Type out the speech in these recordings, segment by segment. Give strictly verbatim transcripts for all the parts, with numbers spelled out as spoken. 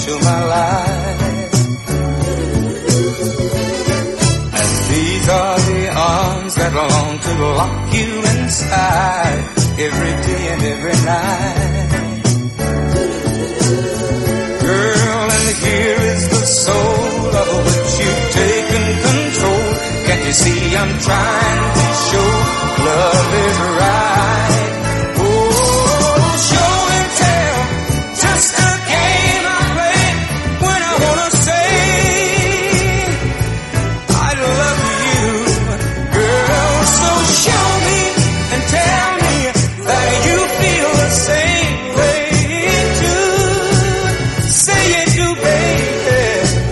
into my life. And these are the arms that long to lock you inside every day and every night. Girl, and here is the soul of which you've taken control. Can't you see I'm trying to show love is right? Oh, show and tell, just a game I play when I wanna say I love you, girl. So show me and tell me that you feel the same way too. Say it do, baby.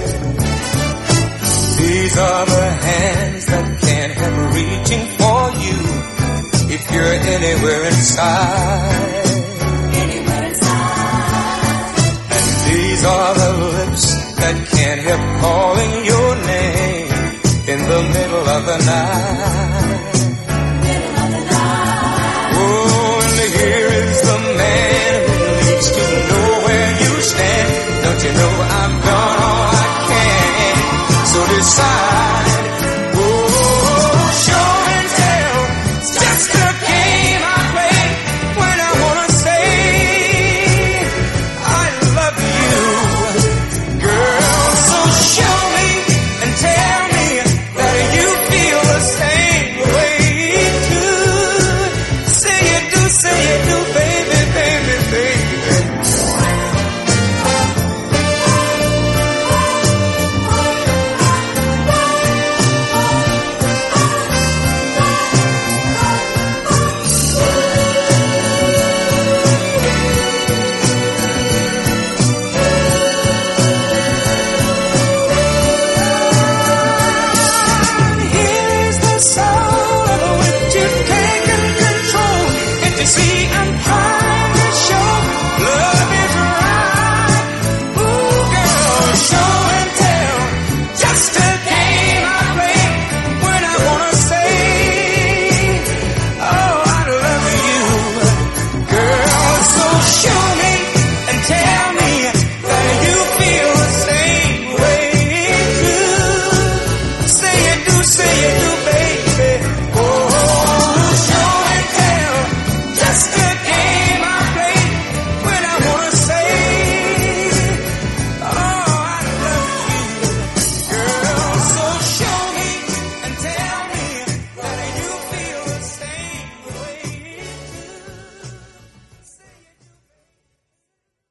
These are the hands that can't help reaching for you if you're anywhere inside. Anywhere inside. And these are the lips that can't help calling your name in the middle of the night. Middle of the night. Oh, and here is the man who needs to know where you stand. Don't you know I've done all I can? So decide.